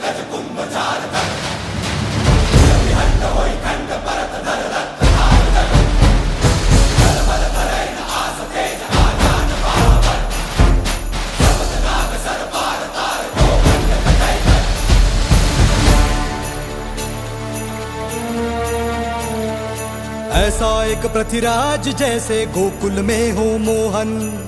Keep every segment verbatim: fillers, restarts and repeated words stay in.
ऐसा एक पृथ्वीराज जैसे गोकुल में हो मोहन,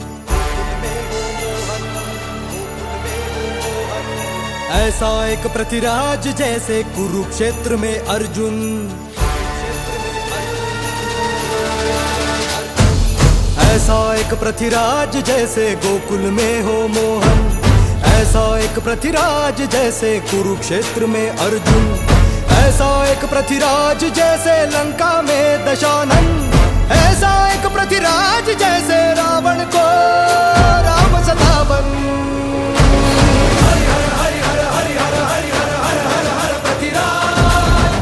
ऐसा एक पृथ्वीराज जैसे कुरुक्षेत्र में अर्जुन, ऐसा एक पृथ्वीराज जैसे गोकुल में हो मोहन, ऐसा एक पृथ्वीराज जैसे कुरुक्षेत्र में अर्जुन, ऐसा एक पृथ्वीराज जैसे लंका में दशानन, ऐसा एक पृथ्वीराज जैसे रावण को राम सतावन। हरि हर हरि हर हरि हर हरि हर हर हर हर पृथ्वीराज,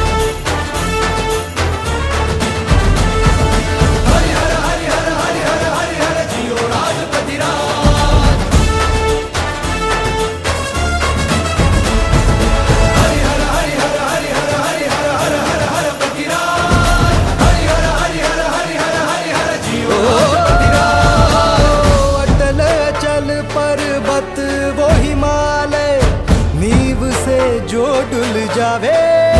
हरि हर हरि हर हरि हर हरि हर जियो राज पृथ्वीराज। पर्वत वो हिमालय नींव से जो डुल जावे,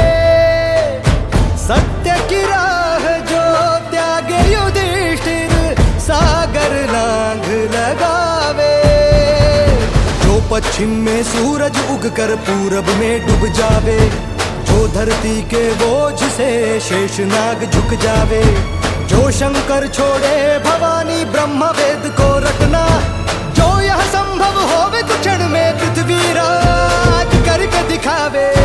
सत्य की राह जो त्यागे युधिष्ठिर सागर लांघ लगावे, जो पश्चिम में सूरज उगकर पूरब में डूब जावे, जो धरती के बोझ से शेषनाग झुक जावे, जो शंकर छोड़े भवानी ब्रह्म वेद को रटना, जो यह संभव होवे तो क्षण में पृथ्वी राज करके दिखावे।